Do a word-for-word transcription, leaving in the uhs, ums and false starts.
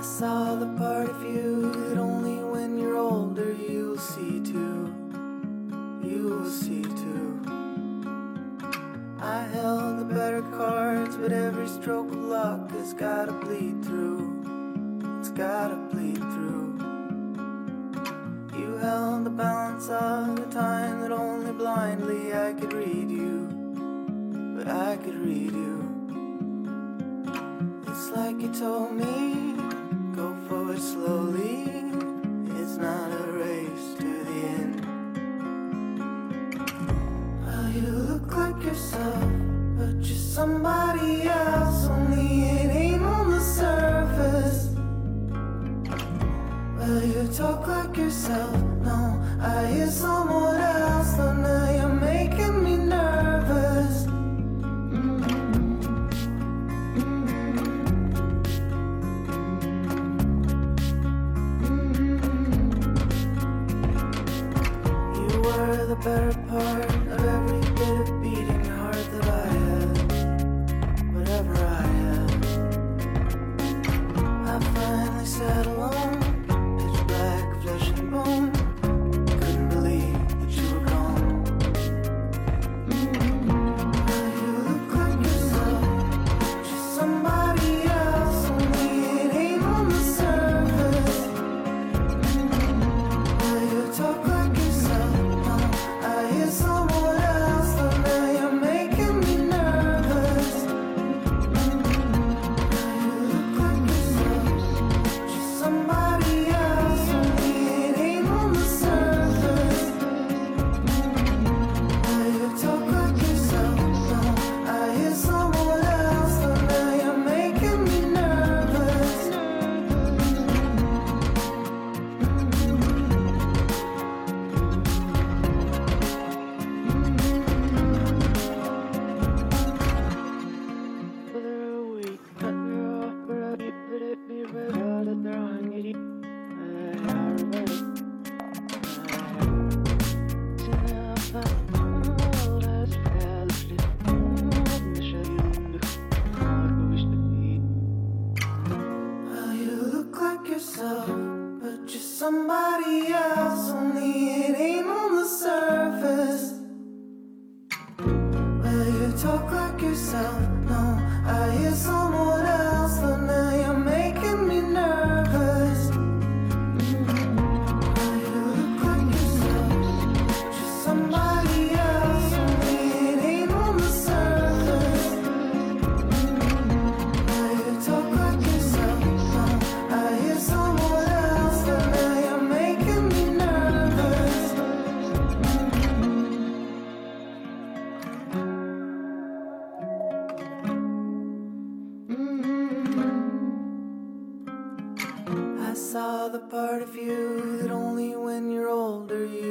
I saw the part of you that only when you're older you'll see too. You'll see too. I held the better cards, but every stroke of luck has gotta bleed through. It's gotta bleed through. You held the balance of the time that only blindly I could read you. But I could read you. It's like you told me, go forward slowly. It's not a race to the end. Well, you look like yourself, but you're somebody else. Only it ain't on the surface. Well, you talk like yourself. No, I hear someone else. But now you're making me nervous. The better part of every bit of beating heart that I had, whatever I had. I finally sat alone, pitch black, flesh and bone. Couldn't believe that you were gone. Now you look like yourself, just somebody else. Only it ain't on the surface. Well, you talk like yourself. I hear someone else, but now you're making me nervous. Now you look like yourself, just somebody else. Only it ain't on the surface. Now you talk like yourself. No, I hear someone else, but now you're making me nervous. Well, you look like yourself, but you're somebody else. Only it ain't on the surface. Well, you talk like yourself. No, I hear someone else, but now you're making me nervous. Well, you look like yourself, just somebody else. Only it ain't on the surface. Well, you talk like yourself. No, I hear someone else, but now you're making me nervous. I saw the part of you that only when you're older you